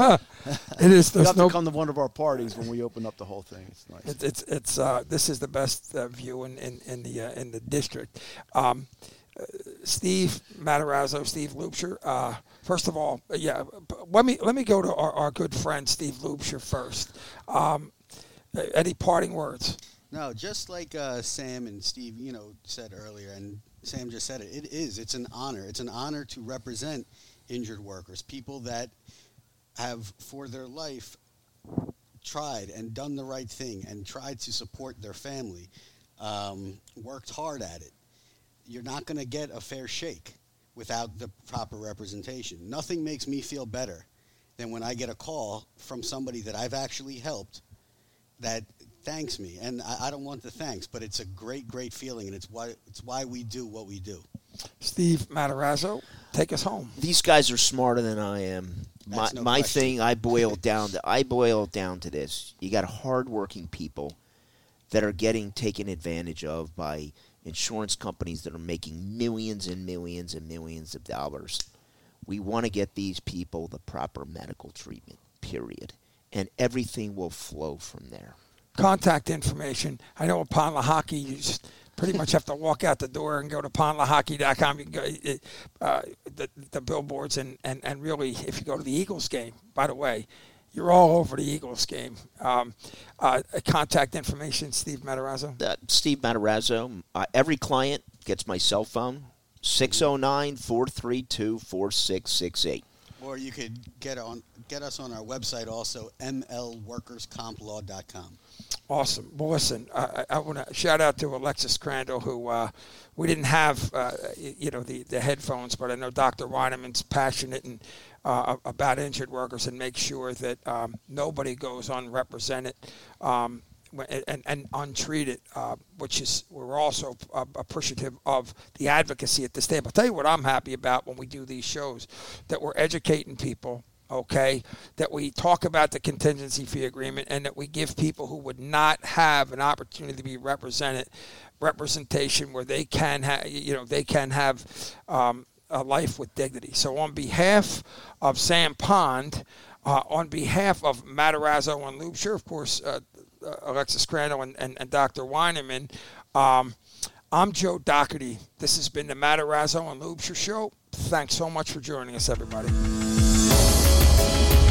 It is. You There's have no. to come to one of our parties when we open up the whole thing. It's nice. It's it's, it's uh, this is the best uh, view in in, in the uh, in the district. Um, uh, Steve Matarazzo, Steve Loubser. Uh, first of all, uh, yeah. Let me let me go to our, our good friend Steve Loubser first. Um, uh, any parting words? No, just like uh, Sam and Steve, you know, said earlier, and Sam just said it. It is. It's an honor. It's an honor to represent injured workers, people that have, for their life, tried and done the right thing and tried to support their family, um, worked hard at it. you're not going to get a fair shake without the proper representation. Nothing makes me feel better than when I get a call from somebody that I've actually helped that thanks me. And I, I don't want the thanks, but it's a great, great feeling, and it's why it's why we do what we do. Steve Matarazzo, take us home. These guys are smarter than I am. My, That's no my question. thing, I boil it down to I boil it down to this: you got hardworking people that are getting taken advantage of by insurance companies that are making millions and millions and millions of dollars. We want to get these people the proper medical treatment, period, and everything will flow from there. Contact information. I know at Pond La Hockey, you just pretty much have to walk out the door and go to pond la hockey dot com. You can go, uh, the, the billboards, and, and, and really, if you go to the Eagles game, by the way, you're all over the Eagles game. Um, uh, contact information, Steve Matarazzo. Uh, Steve Matarazzo. Uh, every client gets my cell phone, six oh nine, four three two, four six six eight. Or you could get on get us on our website also, m l workers comp law dot com. Awesome. Well, listen, I, I want to shout out to Alexis Crandall, who uh, we didn't have, uh, you know, the, the headphones, but I know Doctor Weineman's passionate and uh, about injured workers and make sure that um, nobody goes unrepresented um, and, and untreated, uh, which is we're also uh, appreciative of the advocacy at this table. I'll tell you what I'm happy about when we do these shows, that we're educating people. Okay, that we talk about the contingency fee agreement and that we give people who would not have an opportunity to be represented representation where they can have, you know, they can have um, a life with dignity. So on behalf of Sam Pond, uh, on behalf of Matarazzo and Lubscher, of course, uh, uh, Alexis Crandall and, and, and Doctor Weineman, um, I'm Joe Doherty. This has been the Matarazzo and Lubscher Show. Thanks so much for joining us, everybody.